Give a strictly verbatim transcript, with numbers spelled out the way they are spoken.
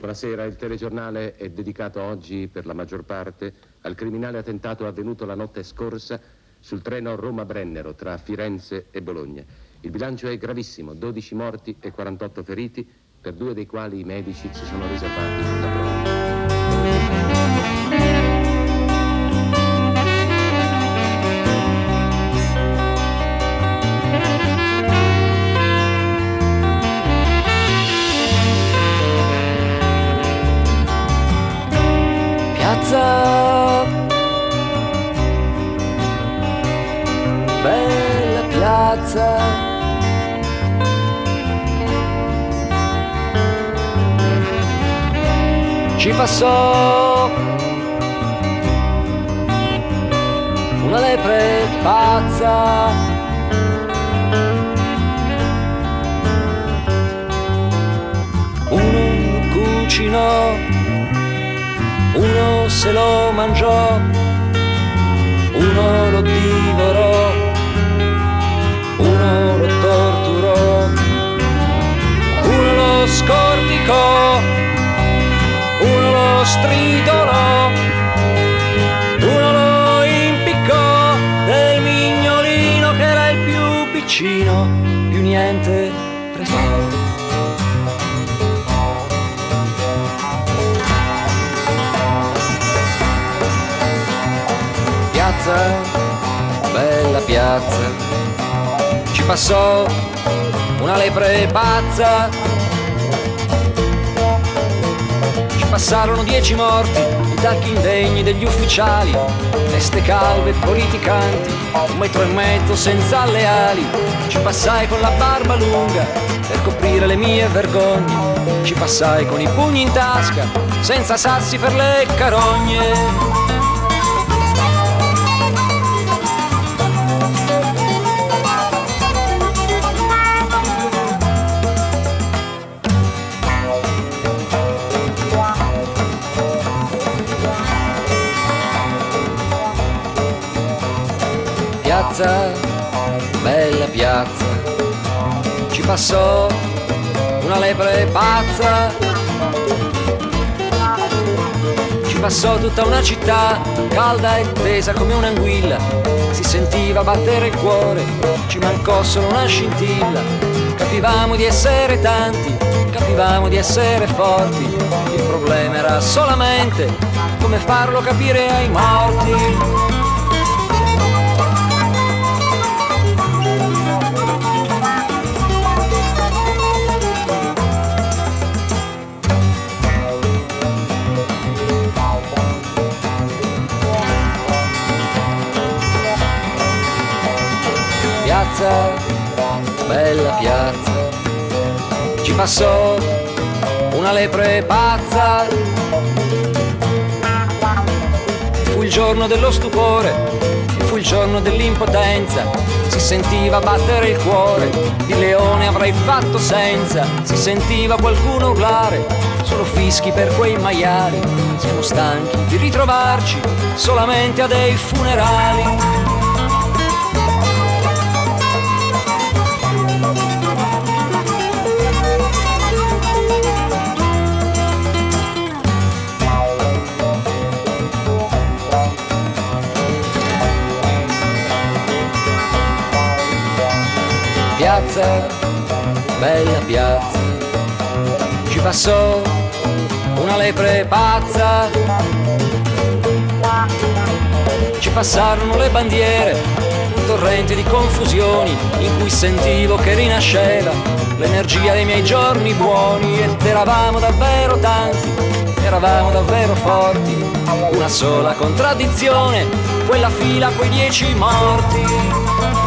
Buonasera, il telegiornale è dedicato oggi per la maggior parte al criminale attentato avvenuto la notte scorsa sul treno Roma-Brennero tra Firenze e Bologna. Il bilancio è gravissimo, dodici morti e quarantotto feriti, per due dei quali i medici si sono riservati la prova. Piazza, bella piazza, ci passò una lepre pazza, uno cucinò, uno se lo mangiò, uno lo divorò, uno lo torturò, uno lo scorticò, uno lo stritolò, uno lo impiccò del mignolino che era il più piccino, più niente prestò. Piazza, bella piazza, ci passò una lepre pazza, ci passarono dieci morti, i tacchi indegni degli ufficiali, teste calve politicanti, un metro e mezzo senza alleali, ci passai con la barba lunga per coprire le mie vergogne, ci passai con i pugni in tasca, senza sassi per le carogne. Piazza, bella piazza, ci passò una lepre pazza, ci passò tutta una città, calda e tesa come un'anguilla, si sentiva battere il cuore, ci mancò solo una scintilla, capivamo di essere tanti, capivamo di essere forti, il problema era solamente come farlo capire ai morti. Piazza, bella piazza, ci passò una lepre pazza, fu il giorno dello stupore, fu il giorno dell'impotenza, si sentiva battere il cuore, di leone avrei fatto senza, si sentiva qualcuno urlare, solo fischi per quei maiali, siamo stanchi di ritrovarci solamente a dei funerali. Piazza, bella piazza, ci passò una lepre pazza, ci passarono le bandiere, un torrente di confusioni in cui sentivo che rinasceva l'energia dei miei giorni buoni ed eravamo davvero tanti, eravamo davvero forti, una sola contraddizione, quella fila, quei dieci morti.